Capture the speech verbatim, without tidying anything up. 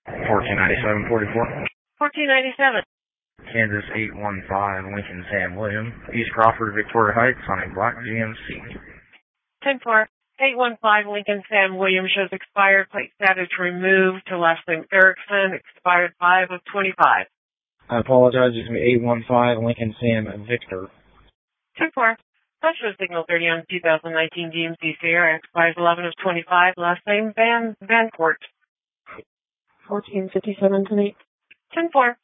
fourteen ninety-seven forty-four. fourteen ninety-seven. Kansas eight one five, Lincoln Sam William. East Crawford, Victoria Heights, on a black G M C. ten four. eight one five, Lincoln Sam William shows expired. Plate status removed to last name Erickson. Expired five of twenty-five. I apologize. It's eight one five, Lincoln Sam Victor. ten four. Special signal thirty on two thousand nineteen G M C Sierra. Expires eleven of twenty-five. Last name Van Vancourt. fourteen fifty-seven tonight. ten four.